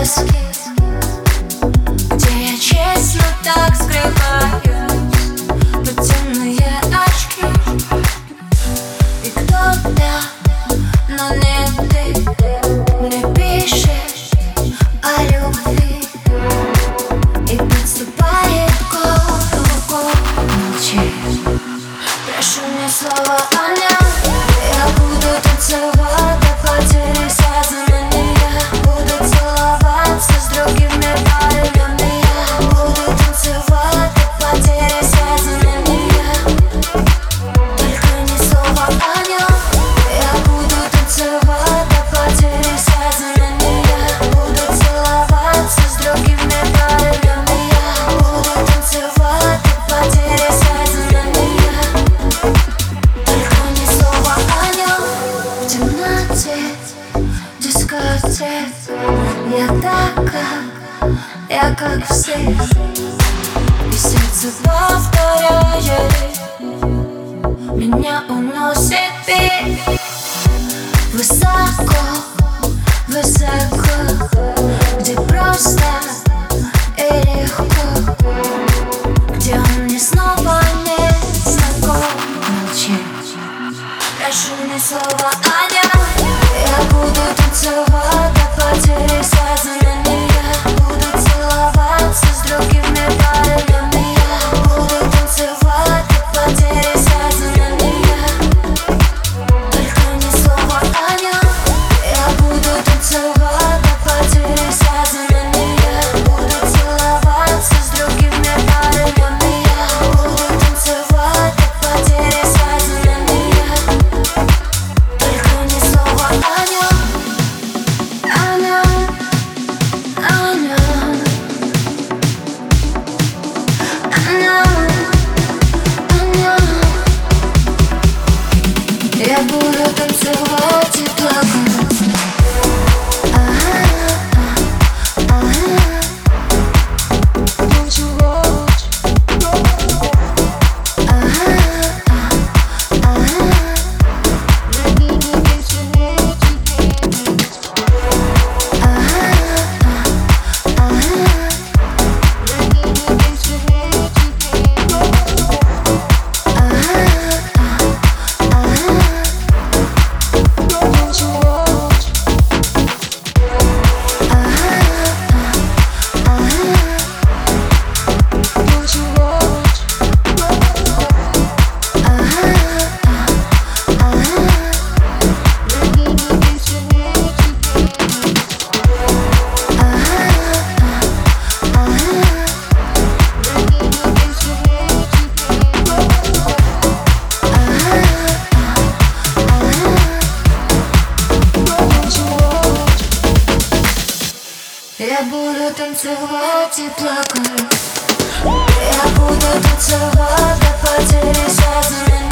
доски, где я честно так скрываюсь под темные очки. И кто-то, но не ты, мне пишет о любви и подступает к руку. Молчи, прошу мне слова о нем. Я буду танцевать до потери сознания. Буду целоваться с другими парнями. Я буду танцевать до потери сознания. Только ни слова о нем. Я буду танцевать до потери сознания. Буду целоваться с другими парнями. Я буду танцевать до потери сознания. Только ни слова о нем. В темноте дискотек я такая, я как все. И сердце повторяет, меня уносит бит. Высоко, высоко, где просто и легко, где он мне снова не знаком. Молчи, прошу мне слова о нем. Я буду танцевать до потери сознания. Буду целоваться с другими парнями. Я буду танцевать до потери сознания. Только ни слова о нем. Я буду танцевать до потери сознания. Буду целоваться с другими парнями. Я буду танцевать до потери сознания. Только ни слова о нем. О нем, о нем, о нем, о нем. Я буду танцевать и плакать. Я буду танцевать и плакать. Я буду танцевать до потери сознания.